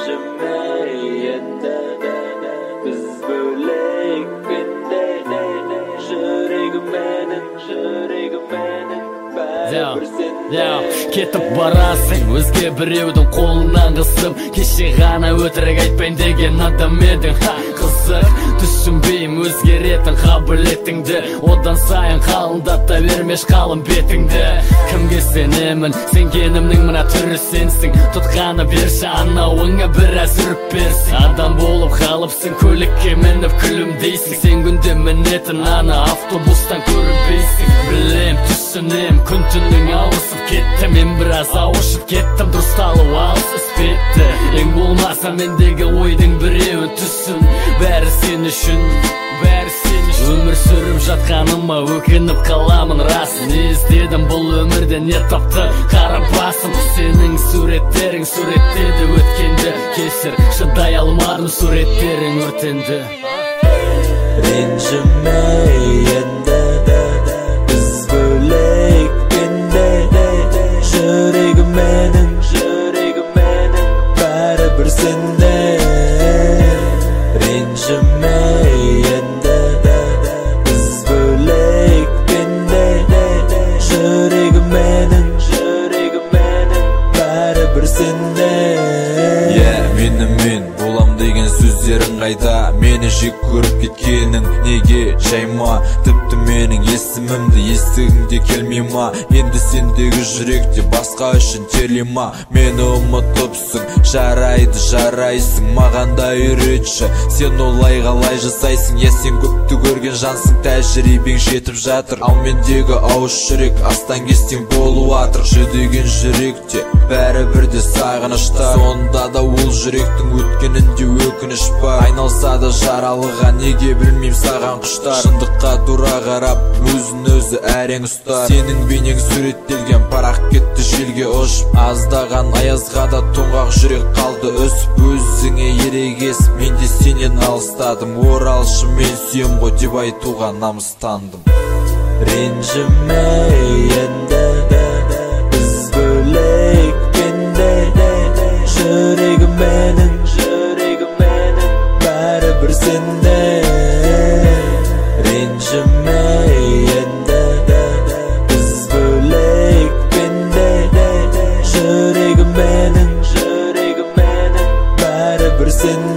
Rejimeyende biz bölek bende Yüreğim benim bari bir sende Ketip barasың өзге біреудің қолынан қысып Кеше ғана өтірік айтпайын деген адам едің Қызық түсінбейм өзгеретін қабілетіңді Одан сайын қалыңдата бермеш қалың бетіңді Кімге сенемін, сенгенімнің мына түрі сенсің Тұтқаны берші анауыңа біраз үріп берсің Адам болып қалыпсың, көлікке мініп күлімдейсің Сен күнде мінетін ана автобустан көрінбейсің Білем, түсінем, күн түннің ауысып кетті Мен біраз ауышып кеттім, дұрысталу алыс іспетті Ең болмаса мендегі ойдың біреуін түсін Бәрі сен үшін Өмір сүріп жатқаныма өкініп қаламын рас Не іздедім бұл өмірде не тапты қара басым Сенің суреттерің суреттеді өткенді Кесір шыдай алмадым суреттерің өртенді Ренжімейенде біз бөлек пенде Жүрегім менің бәрі бір сенде Ренжімейенде біз бөлек пенде Жүрегім менің бәрі бір сенде Мен болам деген сөздерің қайда Мені жек көріп кеткенің неге жайма Тіпті менің есімімді естігіңде келмей ма Енді сендегі жүректе басқа үшін терлей ма Мені ұмытыпсың, жарайсың Маған да үйретші, сен олай қалай жасайсың Е сен көпті көрген жансың, тәжірибең жетіп жатыр Ал мендегі ауыз жүрек астан кестен болу атыр Жүдеген жүректе бәрі бірде сағынышта Сонда да ол жүректің өткенінде өкініш бар Айналса да жаралыға неге білмейм саған құштар Шындыққа тура қарап өзін өзі әрең ұстар Сенің бейнең суреттелген парақ кетті желге ұшып Аздаған аязға да тоңғақ жүрек қалды өсіп Өзіңе ерегес мен де сенен алыстадым Оралшы мен сүйем ғой деп айтуға намыстандым Ренжімейенде біз бөлек пенде Жүрегім менің бәрі бір сенде Ренжімейенде біз бөлек пенде Жүрегім менің бәрі бір сенде